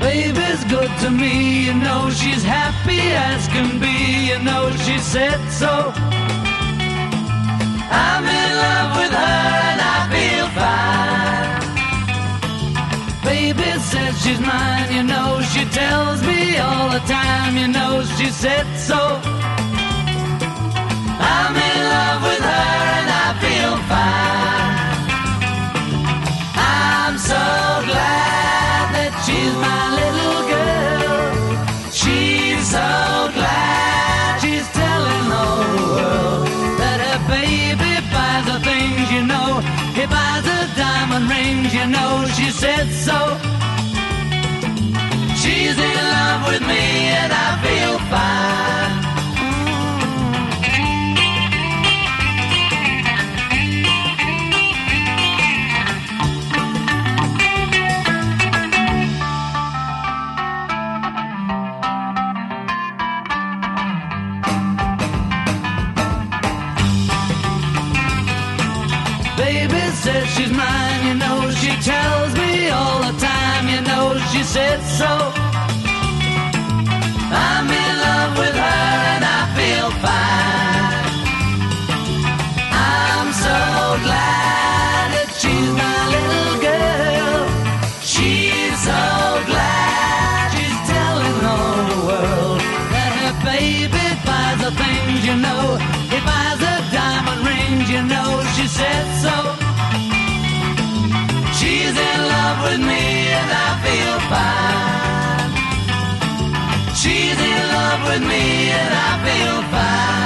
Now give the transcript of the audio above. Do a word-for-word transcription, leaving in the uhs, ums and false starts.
Baby's good to me, you know she's happy as can be, you know she said so. I'm in love with her and I feel fine. Baby says she's mine, you know she tells me all the time, you know she said so. I'm in love with her and I feel fine. I'm so glad that she's my little girl. She's so glad she's telling the whole world that her baby buys her things, you know. He buys her diamond rings, you know she said so. She's in love with me and I feel fine. Baby says she's mine, you know she tells me all the time, you know she said so. I'm in love with her and I feel fine. I'm so glad that she's my little girl. She's so glad she's telling all the world that her baby buys her things, you know. He buys her diamond rings, you know she said so. She's in love with me and I feel fine. She's in love with me and I feel fine.